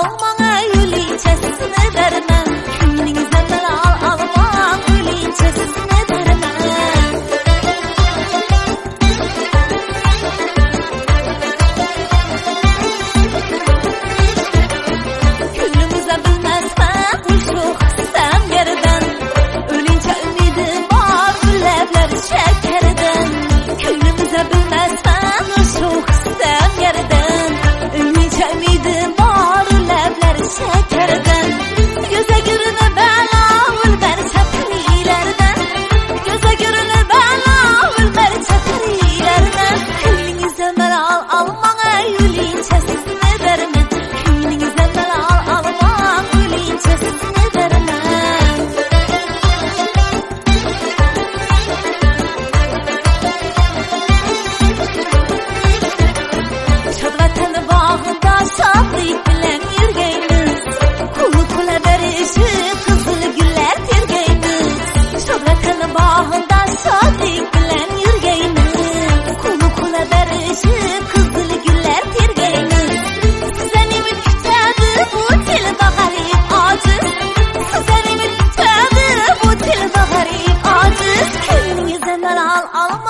almana öyleycesine vermem. Könlünüzden ben almam öyleycesine vermem. Gönlümüze bilmezsen uşuk sen yerden. Ölünce ümidim var gülevler şekerden. Gönlümüze bilmezsen uşuk sen yerden. Ölünce ümidim var gülevler şekerden. Göze görünür bela ülber çekerilerden. Göze görünür bela ülber çekerilerden. Könlünüze ben almana öyleycesine vermem. Könlünüze ben almam öyleycesine vermem. Şadvatan bağında şadlık bilen yürgeyimiz. Kulu kula verişip kızıl güller tirgeyimiz. Şadvatan bağında şadlık bilen yürgeyimiz. Kulu kula verişip kızıl güller tirgeyimiz. Sizeni mi kütedi bu til bağırıp aciz. Sizeni mi kütedi bu til bağırıp aciz. Könlünüze ben alma